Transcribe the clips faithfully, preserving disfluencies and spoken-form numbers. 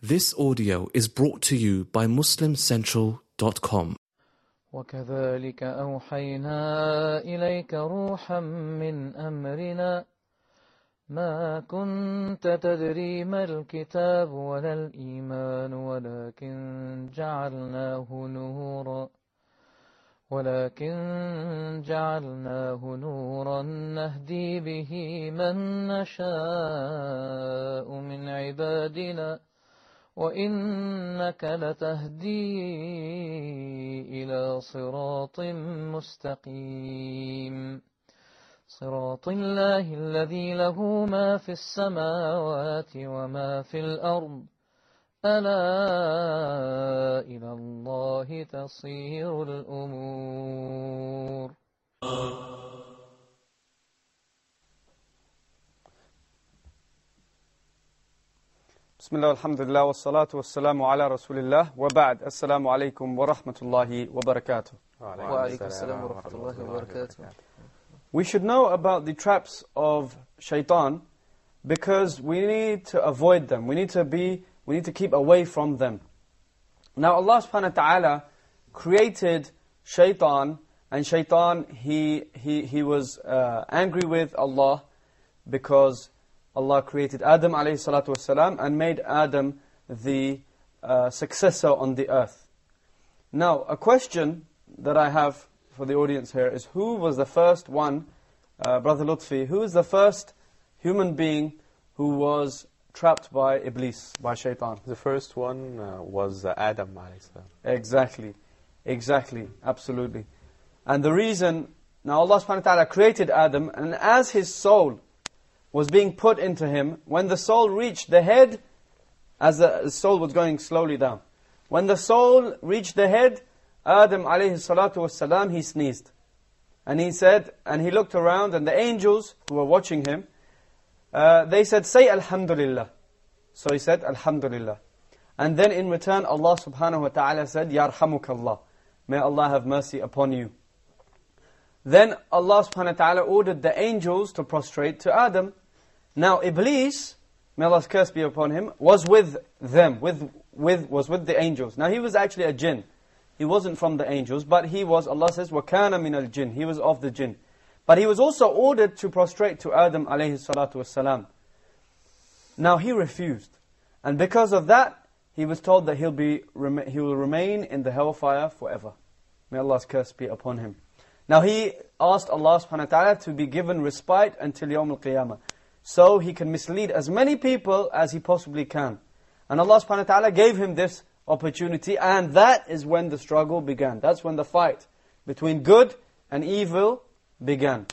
This audio is brought to you by muslim central dot com. وكذلك أوحينا إليك روحا من أمرنا ما كنت تدري ما الكتاب ولا الإيمان ولكن جعلناه نورا ولكن جعلناه نورا نهدي به من نشاء من عبادنا وإنك لتهدي إلى صراط مستقيم صراط الله الذي له ما في السماوات وما في الأرض ألا إلى الله تصير الأمور. بسم الله والحمد لله والصلاة والسلام على رسول الله وبعد. السلام عليكم ورحمة الله وبركاته. وعليكم السلام ورحمة الله وبركاته. We should know about the traps of shaitan because we need to avoid them. We need to be, we need to keep away from them. Now Allah subhanahu wa ta'ala created shaitan, and shaitan, he, he, he was uh, angry with Allah because Allah created Adam alayhi salatu wasalam and made Adam the uh, successor on the earth. Now, a question that I have for the audience here is, who was the first one, uh, Brother Lutfi, who is the first human being who was trapped by Iblis, by shaitan? The first one uh, was uh, Adam alayhi salam. Exactly, exactly, absolutely. And the reason, now Allah subhanahu wa ta'ala created Adam, and as his soul was being put into him, when the soul reached the head, as the soul was going slowly down, when the soul reached the head, Adam alayhi salatu wasalam, he sneezed. And he said, and he looked around, and the angels who were watching him, uh, they said, say Alhamdulillah. So he said, Alhamdulillah. And then in return, Allah subhanahu wa ta'ala said, Yarhamukallah. May Allah have mercy upon you. Then Allah subhanahu wa ta'ala ordered the angels to prostrate to Adam. Now Iblis, may Allah's curse be upon him, was with them, with, with, was with the angels. Now he was actually a jinn. He wasn't from the angels, but he was, Allah says, وَكَانَ مِنَ الْجِنِّ. He was of the jinn. But he was also ordered to prostrate to Adam alayhi salatu wassalam. Now he refused. And because of that, he was told that he'll be, he will remain in the hellfire forever. May Allah's curse be upon him. Now he asked Allah subhanahu wa ta'ala to be given respite until Yawm al-Qiyamah, so he can mislead as many people as he possibly can. And Allah subhanahu wa ta'ala gave him this opportunity, and that is when the struggle began. That's when the fight between good and evil began.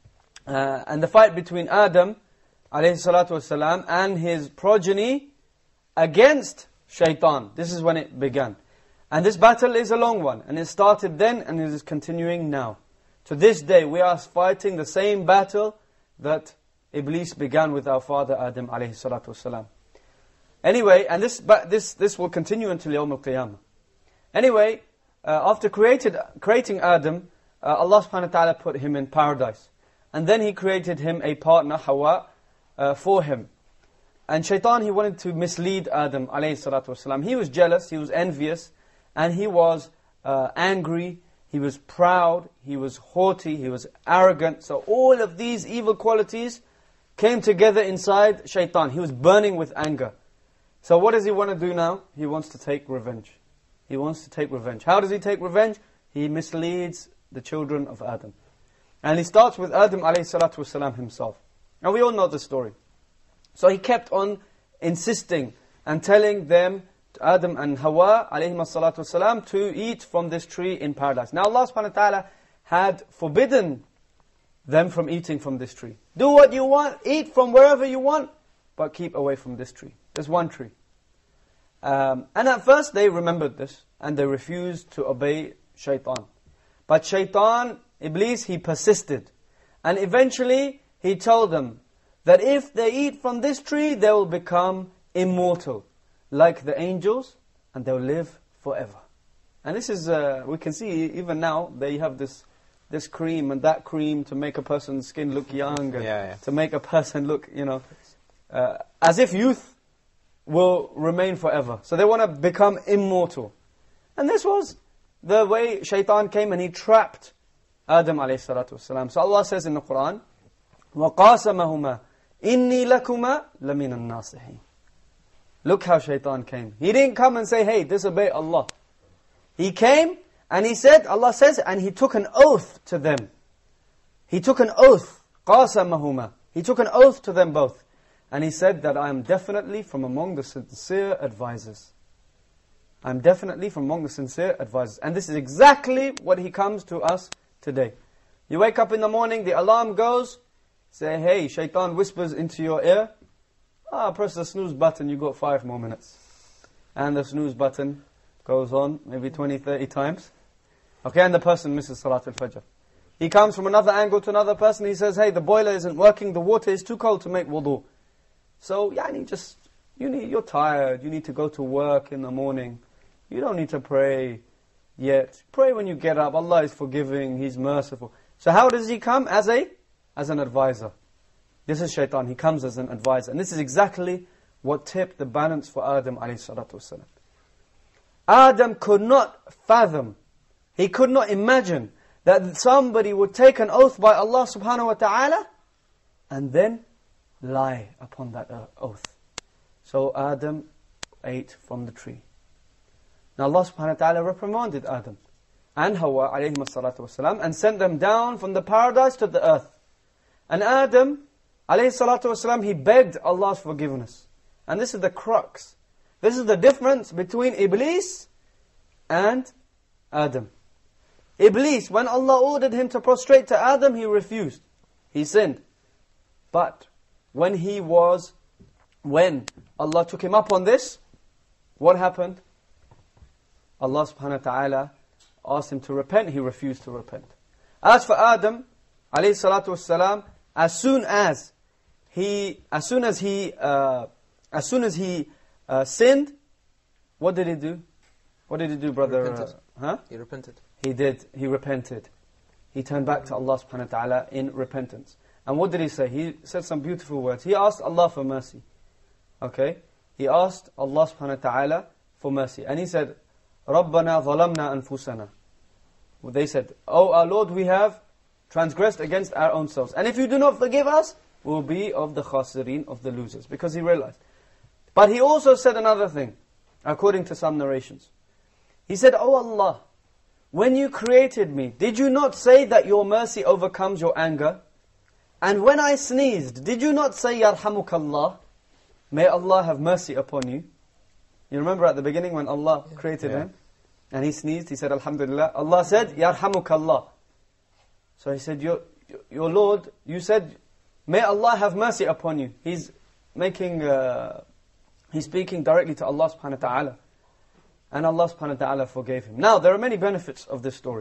Uh, and the fight between Adam alayhi salatu wasalam and his progeny against shaitan. This is when it began. And this battle is a long one, and it started then and it is continuing now. To this day we are fighting the same battle that Iblis began with our father Adam alayhi salatu wasalam. Anyway, and this but this this will continue until Yawm al-Qiyamah. Anyway, uh, after created creating Adam, uh, Allah subhanahu wa ta'ala put him in paradise. And then He created him a partner, Hawa, uh, for him. And shaitan, he wanted to mislead Adam alayhi salatu wasalam. He was jealous, he was envious, and he was uh, angry, he was proud, he was haughty, he was arrogant. So all of these evil qualities came together inside shaitan. He was burning with anger. So what does he want to do now? He wants to take revenge. He wants to take revenge. How does he take revenge? He misleads the children of Adam. And he starts with Adam alayhi salatu wasalam himself. Now we all know the story. So he kept on insisting and telling them, Adam and Hawa alayhi salatu wasalam, to eat from this tree in paradise. Now Allah subhanahu wa ta'ala had forbidden them from eating from this tree. Do what you want, eat from wherever you want, but keep away from this tree. There's one tree. Um, and at first they remembered this, and they refused to obey shaitan. But shaitan, Iblis, he persisted. And eventually he told them that if they eat from this tree, they will become immortal, like the angels, and they'll live forever. And this is, uh, we can see even now, they have this this cream and that cream to make a person's skin look young, and yeah, yeah. to make a person look, you know, uh, as if youth will remain forever. So they want to become immortal. And this was the way shaitan came and he trapped Adam alayhi salatu wasalam. So Allah says in the Quran, وَقَاسَمَهُمَا إِنِّي لَكُمَا لَمِنَ النَّاصِحِينَ. Look how shaitan came. He didn't come and say, hey, disobey Allah. He came and he said, Allah says, and he took an oath to them. He took an oath. قَاسَمَهُمَا. He took an oath to them both. And he said that I am definitely from among the sincere advisors. I am definitely from among the sincere advisors. And this is exactly what he comes to us today. You wake up in the morning, the alarm goes, say, hey, shaitan whispers into your ear, ah, press the snooze button, you got five more minutes. And the snooze button goes on maybe twenty, thirty times. Okay, and the person misses Salat al-Fajr. He comes from another angle to another person, he says, hey, the boiler isn't working, the water is too cold to make wudu. So, yani, just, you need, you're tired, you need to go to work in the morning. You don't need to pray yet. Pray when you get up, Allah is forgiving, He's merciful. So how does he come? As a, as an advisor. This is shaitan, he comes as an advisor. And this is exactly what tipped the balance for Adam alayhi salatu wasalam. Adam could not fathom, he could not imagine that somebody would take an oath by Allah subhanahu wa ta'ala and then lie upon that oath. So Adam ate from the tree. Now Allah subhanahu wa ta'ala reprimanded Adam and Hawa alayhi salatu wasalam and sent them down from the paradise to the earth. And Adam alayhi salatu wasalam, he begged Allah's forgiveness. And this is the crux. This is the difference between Iblis and Adam. Iblis, when Allah ordered him to prostrate to Adam, he refused. He sinned. But when he was, when Allah took him up on this, what happened? Allah subhanahu wa ta'ala asked him to repent, he refused to repent. As for Adam, alayhi salatu wassalam, as soon as he, as soon as he, uh, as soon as he uh, sinned, what did he do? What did he do, brother? He repented. Uh, huh? He repented. He did. He repented. He turned back to Allah subhanahu wa ta'ala in repentance. And what did he say? He said some beautiful words. He asked Allah for mercy. Okay? He asked Allah subhanahu wa ta'ala for mercy. And he said, رَبَّنَا ظَلَمْنَا أَنفُسَنَا. Well, they said, oh our Lord, we have transgressed against our own selves. And if you do not forgive us, we will be of the khasireen, of the losers. Because he realized. But he also said another thing, according to some narrations. He said, oh Allah, when you created me, did you not say that your mercy overcomes your anger? And when I sneezed, did you not say, Yarhamukallah? May Allah have mercy upon you. You remember at the beginning when Allah yeah. created yeah. him? And he sneezed, he said, Alhamdulillah. Allah said, Yarhamukallah. So he said, your, your Lord, you said, may Allah have mercy upon you. He's making, uh, he's speaking directly to Allah subhanahu wa ta'ala. And Allah subhanahu wa ta'ala forgave him. Now, there are many benefits of this story.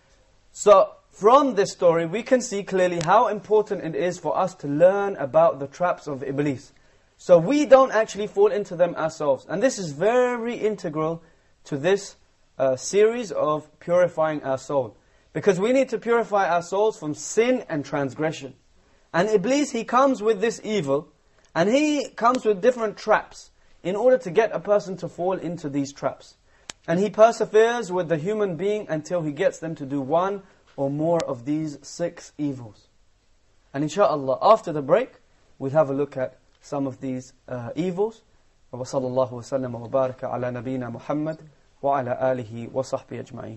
So, from this story, we can see clearly how important it is for us to learn about the traps of Iblis. So we don't actually fall into them ourselves. And this is very integral to this uh, series of purifying our soul. Because we need to purify our souls from sin and transgression. And Iblis, he comes with this evil, and he comes with different traps in order to get a person to fall into these traps. And he perseveres with the human being until he gets them to do one or more of these six evils. And inshallah, after the break, we'll have a look at some of these uh, evils. وَصَلَى اللَّهُ وَسَلَّمَ وَبَارَكَ عَلَى نَبِينَا مُحَمَّدٍ وَعَلَى آلِهِ وَصَحْبِهِ أَجْمَعِينَ.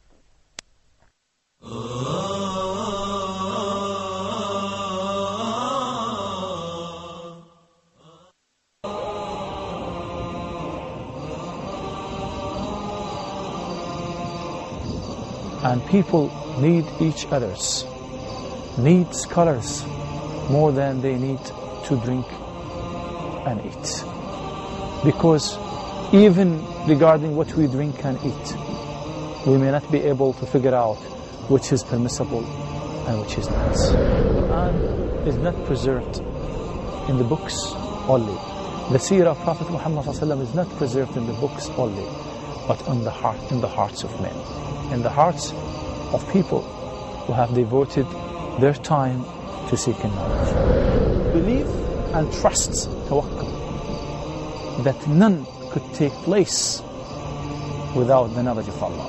And people need each other's, need scholars more than they need to drink and eat. Because even regarding what we drink and eat, we may not be able to figure out which is permissible and which is not. The Quran is not preserved in the books only. The seerah of Prophet Muhammad is not preserved in the books only, but in the heart, in the hearts of men. In the hearts of people who have devoted their time to seeking knowledge. Believe and trust, tawakkul. that none could take place without the knowledge of Allah.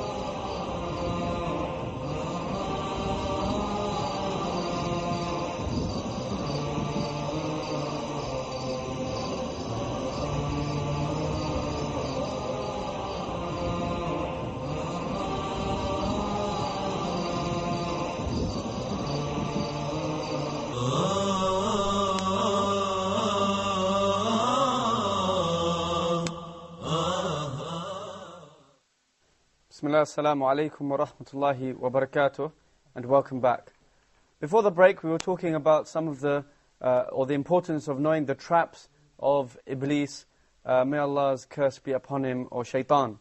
Bismillah, assalamu alaikum wa rahmatullahi wa barakatuh, and welcome back. Before the break, we were talking about some of the, uh, or the importance of knowing the traps of Iblis, uh, may Allah's curse be upon him, or shaitan.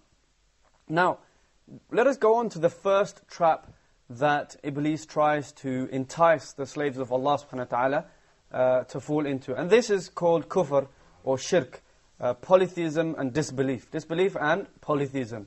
Now, let us go on to the first trap that Iblis tries to entice the slaves of Allah subhanahu wa ta'ala uh, to fall into. And this is called kufr, or shirk, uh, polytheism and disbelief. Disbelief and polytheism.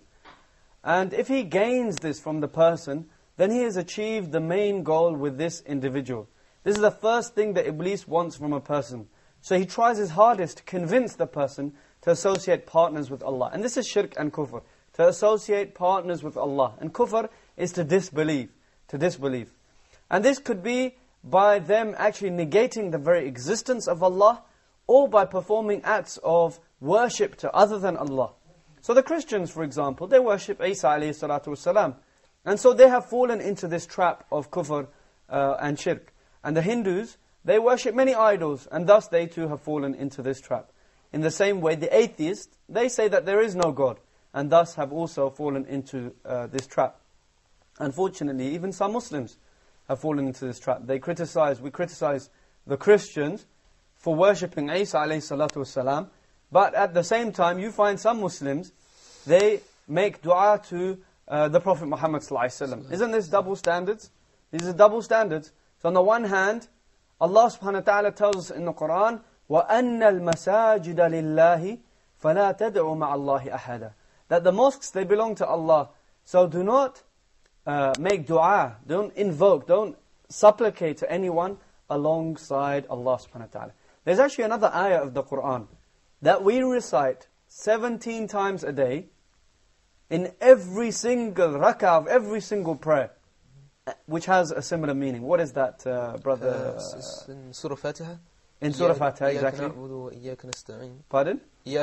And if he gains this from the person, then he has achieved the main goal with this individual. This is the first thing that Iblis wants from a person. So he tries his hardest to convince the person to associate partners with Allah. And this is shirk and kufr, to associate partners with Allah. And kufr is to disbelieve, to disbelieve. And this could be by them actually negating the very existence of Allah, or by performing acts of worship to other than Allah. So the Christians, for example, they worship Isa alayhi salatu wasalam. And so they have fallen into this trap of kufr uh, and shirk. And the Hindus, they worship many idols, and thus they too have fallen into this trap. In the same way, the atheists, they say that there is no God, and thus have also fallen into uh, this trap. Unfortunately, even some Muslims have fallen into this trap. They criticize, we criticize the Christians for worshipping Isa alayhi salatu wasalam. But at the same time, you find some Muslims, they make dua to uh, the Prophet Muhammad sallallahu alaihi wasallam. Isn't this double standards? These are double standards. So on the one hand, Allah subhanahu wa ta'ala tells us in the Quran, وَأَنَّ الْمَسَاجِدَ لِلَّهِ فَلَا تَدْعُوا مَعَ اللَّهِ أَحَدًا. That the mosques, they belong to Allah. So do not uh, make dua, don't invoke, don't supplicate to anyone alongside Allah subhanahu wa ta'ala. There's actually another ayah of the Quran that we recite seventeen times a day in every single rak'ah of every single prayer, which has a similar meaning. What is that, uh, brother? Uh, in Surah Fatiha. In Surah Fatiha, exactly. Pardon?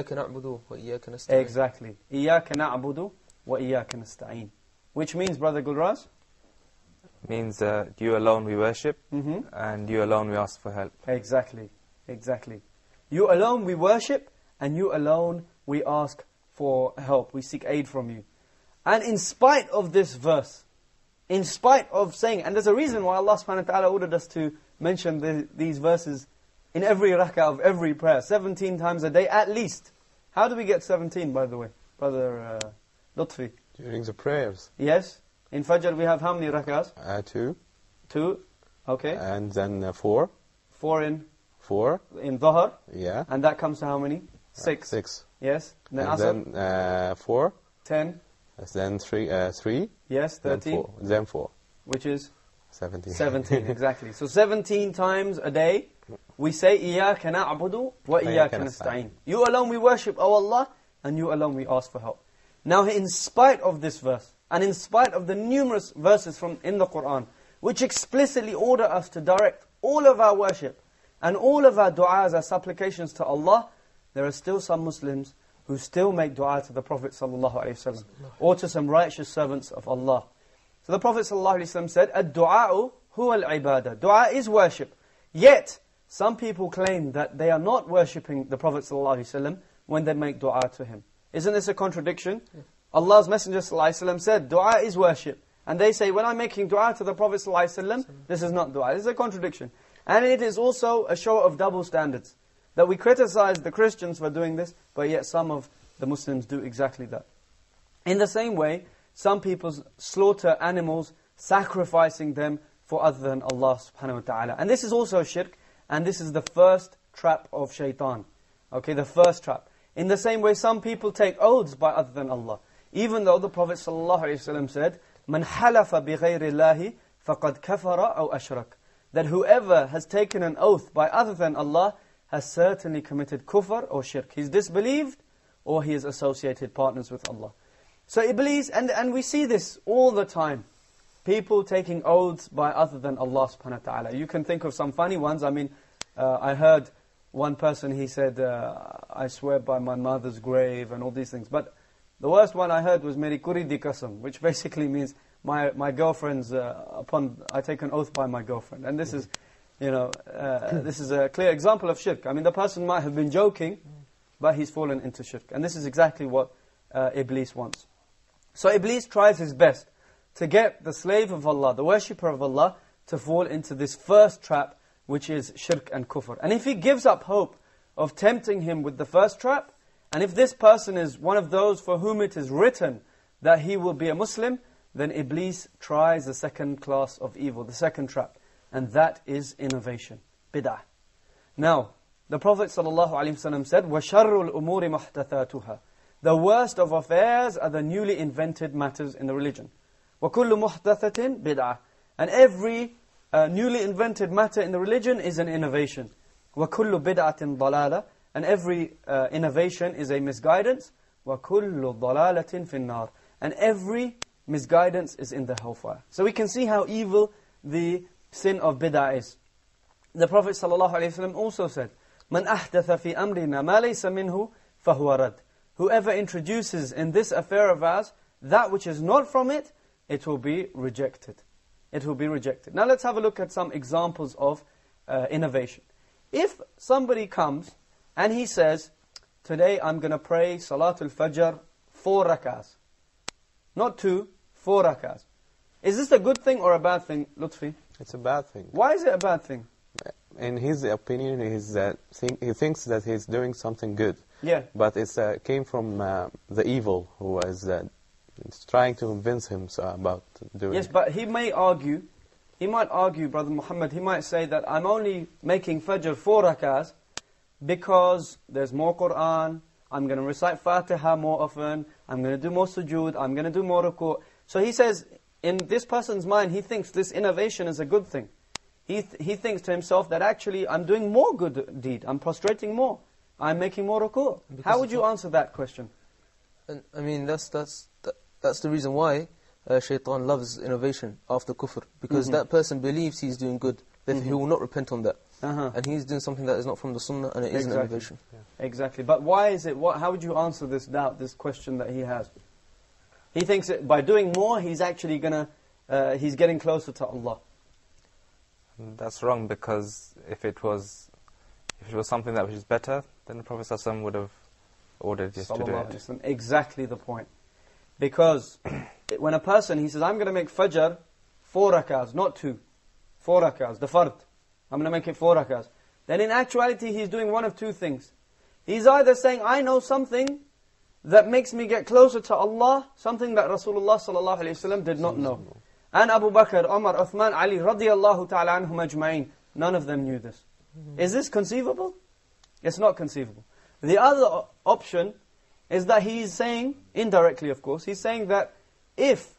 Exactly. إِيَّاكَ نَعْبُدُ وَإِيَّاكَ نَسْتَعِينُ. Which means, brother Gulraz? Means uh, you alone we worship, mm-hmm. and you alone we ask for help. Exactly. Exactly. You alone we worship, and you alone we ask for help. We seek aid from you. And in spite of this verse, in spite of saying, and there's a reason why Allah subhanahu wa ta'ala ordered us to mention the, these verses in every rak'ah of every prayer, seventeen times a day at least. How do we get seventeen, by the way, brother uh, Lutfi? During the prayers. Yes. In Fajr we have how many rak'ahs? Uh, two. Two. Okay. And then uh, four. Four in? Four. In Dhuhr. Yeah. And that comes to how many? Six. Uh, six. Yes. And then and Asr? then uh, four. Ten. Then three. Uh, three. Yes, thirteen. Then four. Then four. Which is? Seventeen. Seventeen, exactly. So seventeen times a day, we say, إِيَّاكَ نَعْبُدُ وَإِيَّاكَ نَسْتَعِينُ. You alone we worship, O Allah, and you alone we ask for help. Now, in spite of this verse, and in spite of the numerous verses from in the Quran, which explicitly order us to direct all of our worship, and all of our du'as, our supplications to Allah, there are still some Muslims who still make dua to the Prophet ﷺ, or to some righteous servants of Allah. So the Prophet ﷺ said, "Ad-du'a'u huwa al-ibadah." Dua is worship. Yet, some people claim that they are not worshipping the Prophet ﷺ when they make dua to him. Isn't this a contradiction? Yeah. Allah's Messenger ﷺ said, dua is worship. And they say, when I'm making dua to the Prophet ﷺ, this is not dua. This is a contradiction. And it is also a show of double standards. That we criticize the Christians for doing this, but yet some of the Muslims do exactly that. In the same way, some people slaughter animals, sacrificing them for other than Allah subhanahu wa ta'ala. And this is also shirk, and this is the first trap of shaitan. Okay, the first trap. In the same way, some people take oaths by other than Allah. Even though the Prophet ﷺ said, "Man halafa bi ghayri Allahi faqad kafara aw ashrak." That whoever has taken an oath by other than Allah has certainly committed kufr or shirk. He's disbelieved or he has associated partners with Allah. So Iblis, and, and we see this all the time. People taking oaths by other than Allah subhanahu wa ta'ala. You can think of some funny ones. I mean, uh, I heard one person, he said, uh, I swear by my mother's grave and all these things. But the worst one I heard was Meri Kuri di Qasam, which basically means my, my girlfriend's, uh, upon, I take an oath by my girlfriend. And this is, you know, uh, this is a clear example of shirk. I mean, the person might have been joking, but he's fallen into shirk. And this is exactly what uh, Iblis wants. So Iblis tries his best to get the slave of Allah, the worshipper of Allah, to fall into this first trap, which is shirk and kufr. And if he gives up hope of tempting him with the first trap, and if this person is one of those for whom it is written that he will be a Muslim, then Iblis tries the second class of evil, the second trap. And that is innovation, bid'ah. Now, the Prophet ﷺ said, وَشَرُّ الْأُمُورِ مُحْدَثَاتُهَا. The worst of affairs are the newly invented matters in the religion. وَكُلُّ مُحْدَثَةٍ بِدْعَةٍ. And every uh, newly invented matter in the religion is an innovation. وَكُلُّ بِدْعَةٍ ضَلَالَةٍ. And every uh, innovation is a misguidance. وَكُلُّ ضَلَالَةٍ فِي النَّارِ. And every misguidance is in the hellfire. So we can see how evil the sin of bid'ah is. The Prophet ﷺ also said, مَنْ أَحْدَثَ فِي أَمْرِنَا مَا لَيْسَ مِنْهُ فَهُوَ رَدٍ. Whoever introduces in this affair of ours that which is not from it, it will be rejected. It will be rejected. Now let's have a look at some examples of uh, innovation. If somebody comes and he says, today I'm going to pray Salatul Fajr four rakahs. Not two, four rakahs. Is this a good thing or a bad thing, Lutfi? It's a bad thing. Why is it a bad thing? In his opinion, he's, uh, think, he thinks that he's doing something good. Yeah. But it uh, came from uh, the evil who was uh, trying to convince him so, about doing Yes, it. but he may argue, he might argue, Brother Muhammad, he might say that I'm only making Fajr four rakahs because there's more Qur'an, I'm going to recite Fatiha more often, I'm going to do more sujood, I'm going to do more ruku'. So he says, in this person's mind, he thinks this innovation is a good thing. He, th he thinks to himself that actually I'm doing more good deed, I'm prostrating more, I'm making more ruku'. How would you answer that question? And, I mean, that's that's that, that's the reason why uh, shaitan loves innovation after kufr. Because Mm-hmm. that person believes he's doing good, therefore Mm-hmm. he will not repent on that. Uh-huh. And he's doing something that is not from the sunnah, and it is an Exactly. innovation. Exactly. But why is it, what, how would you answer this doubt, this question that he has? He thinks that by doing more, he's actually going to, uh, he's getting closer to Allah. That's wrong, because if it was if it was something that was better, then the Prophet ﷺ would have ordered us to do Sallallahu it. Alaihi Wasallam. Exactly the point. Because it- when a person, he says, I'm going to make Fajr four rakahs, not two. Four rakahs, the fard. I'm going to make it four rakahs. Then in actuality, he's doing one of two things. He's either saying, I know something that makes me get closer to Allah, something that Rasulullah Sallallahu Alaihi Wasallam did not know. And Abu Bakr, Umar, Uthman, Ali, radiyallahu ta'ala anhum ajma'in, none of them knew this. Is this conceivable? It's not conceivable. The other o- option is that he's saying, indirectly of course, he's saying that if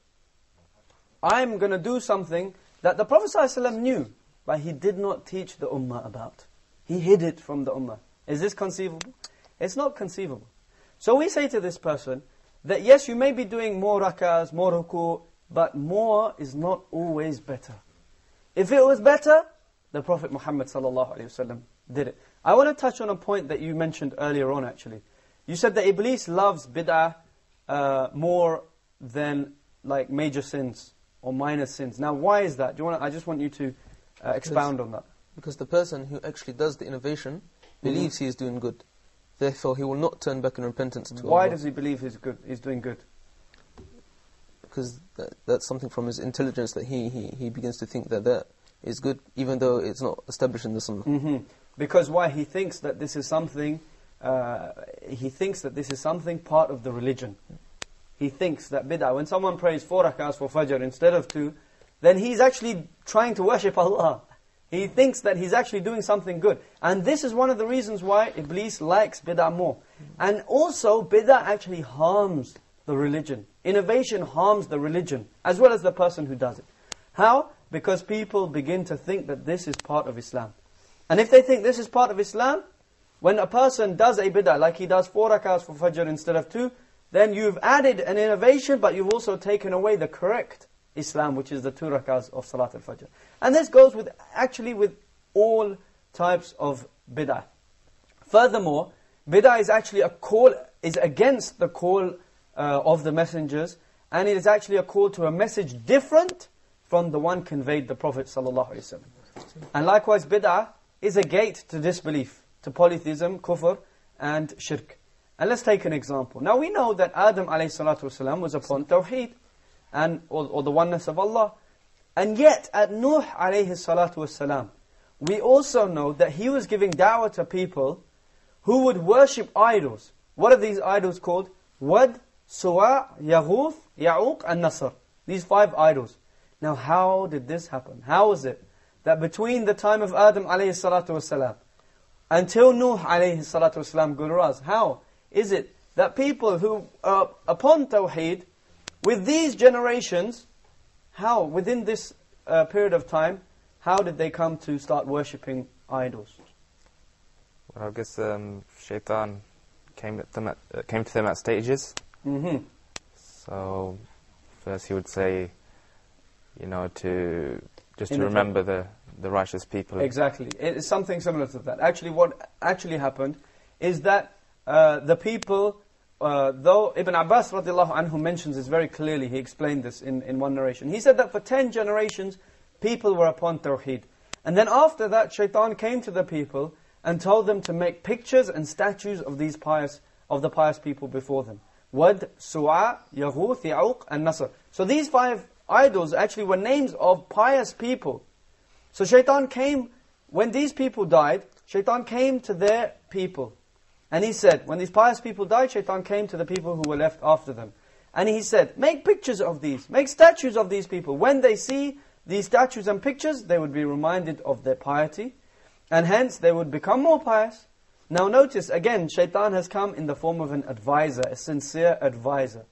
I'm going to do something that the Prophet ﷺ knew, but he did not teach the ummah about. He hid it from the ummah. Is this conceivable? It's not conceivable. So we say to this person that yes, you may be doing more rakahs, more ruku', but more is not always better. If it was better, the Prophet Muhammad sallallahu alaihi wasallam did it. I want to touch on a point that you mentioned earlier on actually. You said that Iblis loves bid'ah uh, more than like major sins or minor sins. Now why is that? Do you want to, I just want you to uh, expound on that. Because the person who actually does the innovation believes he is doing good. Therefore, he will not turn back in repentance to Why Allah. does he believe he's good? He's doing good. Because that, that's something from his intelligence that he, he, he begins to think that that is good, even though it's not established in the sunnah. Mm-hmm. Because why? He thinks that this is something, uh, he thinks that this is something part of the religion. He thinks that bid'ah, when someone prays four rakahs for Fajr instead of two, then he's actually trying to worship Allah. He thinks that he's actually doing something good. And this is one of the reasons why Iblis likes bid'ah more. And also, bid'ah actually harms the religion. Innovation harms the religion, as well as the person who does it. How? Because people begin to think that this is part of Islam. And if they think this is part of Islam, When a person does a bid'ah, like he does four rakahs for Fajr instead of two, then you've added an innovation, but you've also taken away the correct Islam, which is the two rakahs of Salat al-Fajr. And this goes with actually with all types of bid'ah. Furthermore, bid'ah is actually a call, is against the call uh, of the messengers, and it is actually a call to a message different from the one conveyed the Prophet ﷺ. And likewise, bid'ah is a gate to disbelief, to polytheism, kufr, and shirk. And let's take an example. Now we know that Adam ﷺ was upon tawheed, and or, or the oneness of Allah. And yet, at Nuh ﷺ, we also know that he was giving da'wah to people who would worship idols. What are these idols called? Wad, Suwa, Yaghuth, Ya'uq, and Nasr. These five idols. Now how did this happen? How is it that between the time of Adam ﷺ until Nuh ﷺ Gulraz, how is it that people who are upon Tawheed, with these generations, how, within this uh, period of time, how did they come to start worshipping idols? Well, I guess um, Shaitan came, at them at, uh, came to them at stages. Mm-hmm. So, first he would say, you know, to just to In remember the, the righteous people. Exactly. It's something similar to that. Actually, what actually happened is that uh, the people, uh, though Ibn Abbas radiallahu anhu mentions this very clearly, he explained this in, in one narration. He said that for ten generations, people were upon Tawheed. And then after that, Shaitan came to the people and told them to make pictures and statues of these pious, of the pious people before them. Wad, Su'a, Yaghuth, Ya'uq, and Nasr. So these five idols actually were names of pious people. So Shaitan came, when these people died, Shaitan came to their people. And he said, when these pious people died, Shaitan came to the people who were left after them. And he said, make pictures of these, make statues of these people. When they see these statues and pictures, they would be reminded of their piety. And hence, they would become more pious. Now notice, again, Shaitan has come in the form of an advisor, a sincere advisor.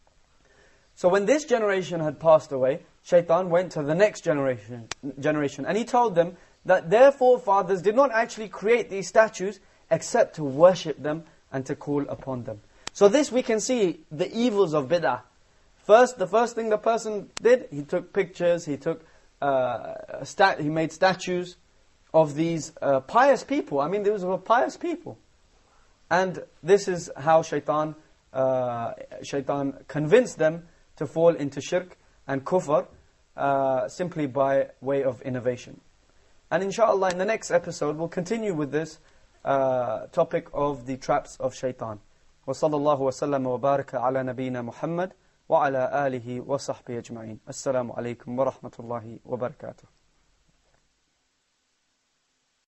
So when this generation had passed away, Shaitan went to the next generation, generation and he told them that their forefathers did not actually create these statues except to worship them and to call upon them. So this we can see the evils of bid'ah. First, the first thing the person did, he took pictures, he took, uh, a stat, he made statues of these uh, pious people. I mean, these were pious people. And this is how Shaitan, uh, Shaitan convinced them to fall into shirk and kufr, uh, simply by way of innovation. And inshallah, in the next episode, we'll continue with this uh, topic of the traps of Shaitan. وصلى الله وسلم وبارك على نبينا محمد وعلى آله وصحبه أجمعين. السلام عليكم ورحمة الله وبركاته.